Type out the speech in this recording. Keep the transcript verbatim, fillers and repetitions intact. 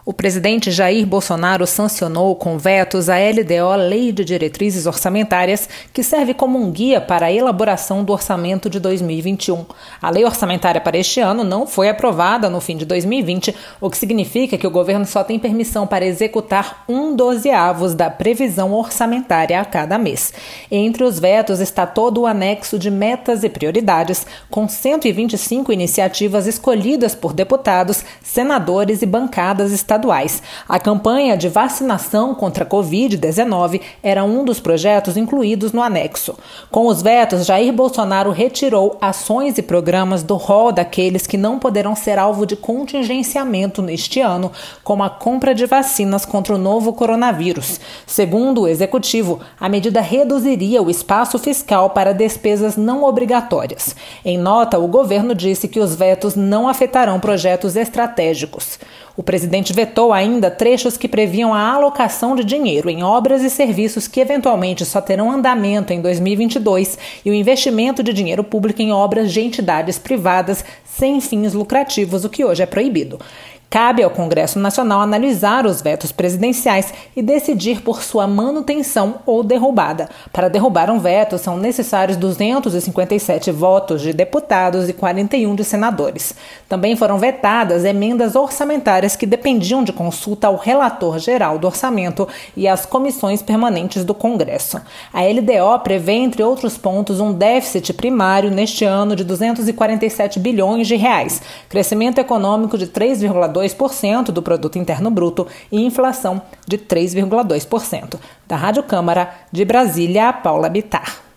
O presidente Jair Bolsonaro sancionou com vetos a L D O, Lei de Diretrizes Orçamentárias, que serve como um guia para a elaboração do orçamento de dois mil e vinte e um. A lei orçamentária para este ano não foi aprovada no fim de dois mil e vinte, o que significa que o governo só tem permissão para executar um dozeavos da previsão orçamentária a cada mês. Entre os vetos está todo o anexo de metas e prioridades, com cento e vinte e cinco iniciativas escolhidas por deputados, senadores e bancadas estaduais. Estaduais. A campanha de vacinação contra a covid dezenove era um dos projetos incluídos no anexo. Com os vetos, Jair Bolsonaro retirou ações e programas do rol daqueles que não poderão ser alvo de contingenciamento neste ano, como a compra de vacinas contra o novo coronavírus. Segundo o executivo, a medida reduziria o espaço fiscal para despesas não obrigatórias. Em nota, o governo disse que os vetos não afetarão projetos estratégicos. O presidente vetou ainda trechos que previam a alocação de dinheiro em obras e serviços que eventualmente só terão andamento em dois mil e vinte e dois e o investimento de dinheiro público em obras de entidades privadas sem fins lucrativos, o que hoje é proibido. Cabe ao Congresso Nacional analisar os vetos presidenciais e decidir por sua manutenção ou derrubada. Para derrubar um veto, são necessários duzentos e cinquenta e sete votos de deputados e quarenta e um de senadores. Também foram vetadas emendas orçamentárias que dependiam de consulta ao relator geral do orçamento e às comissões permanentes do Congresso. A L D O prevê, entre outros pontos, um déficit primário neste ano de duzentos e quarenta e sete bilhões de reais, crescimento econômico de três vírgula dois por cento do Produto Interno Bruto e inflação de três vírgula dois por cento. Da Rádio Câmara, de Brasília, Paula Bittar.